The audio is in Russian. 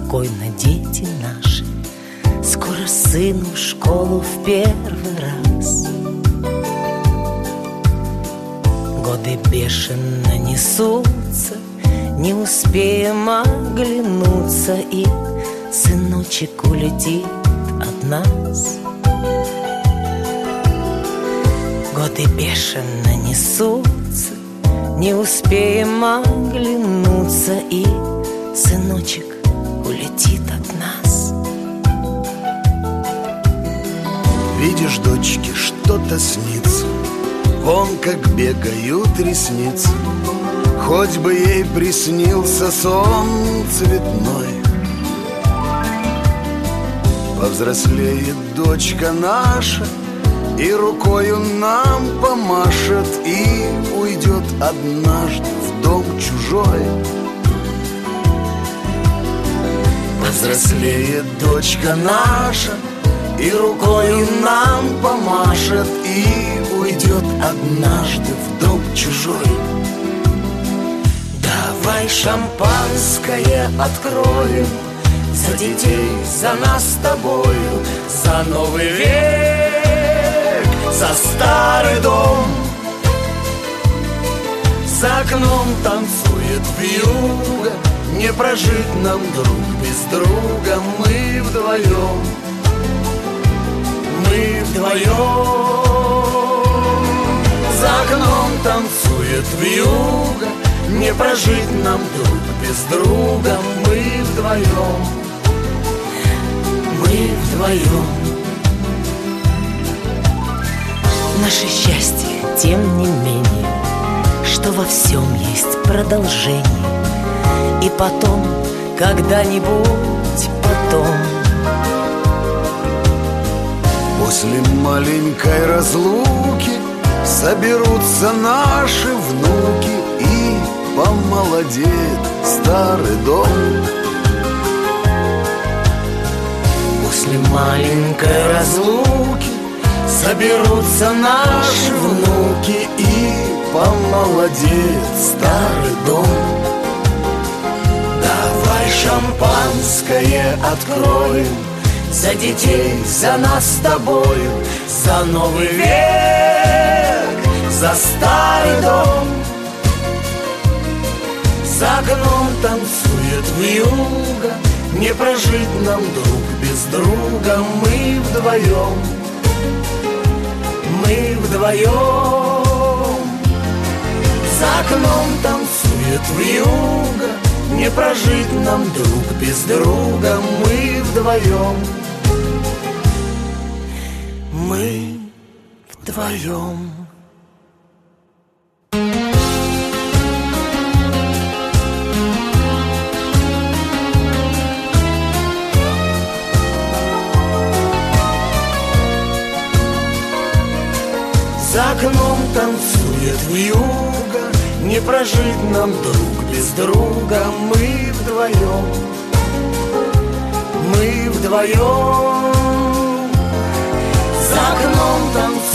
спокойно, дети наши. Скоро сыну в школу в первый раз. Годы бешено несутся, не успеем оглянуться, и сыночек улетит от нас. Годы бешено несутся, не успеем оглянуться, и сыночек улетит от нас. Видишь, дочке что-то снится, вон как бегают ресницы. Хоть бы ей приснился сон цветной. Повзрослеет дочка наша, и рукою нам помашет, и уйдет однажды в дом чужой. Повзрослеет дочка наша, и рукою нам помашет, и уйдет однажды в дом чужой. Давай шампанское откроем за детей, за нас с тобою, за новый век, за старый дом. За окном танцует вьюга, не прожить нам друг без друга. Мы вдвоем, мы вдвоем. За окном танцует вьюга, не прожить нам друг без друга. Мы вдвоем, мы вдвоем. Наше счастье, тем не менее, что во всем есть продолжение. И потом, когда-нибудь потом, после маленькой разлуки соберутся наши внуки, и помолодеет старый дом. После маленькой разлуки соберутся наши внуки, и помолодеет старый дом. давай шампанское откроем за детей, за нас с тобою, за новый век, за старый дом. За окном танцует вьюга, не прожить нам друг без друга. Мы вдвоем, мы вдвоем. За окном танцует вьюга, не прожить нам друг без друга. Мы вдвоем, мы вдвоем. За окном танцует вьюга, не прожить нам друг без друга. Мы вдвоем, мы вдвоем. За окном танцует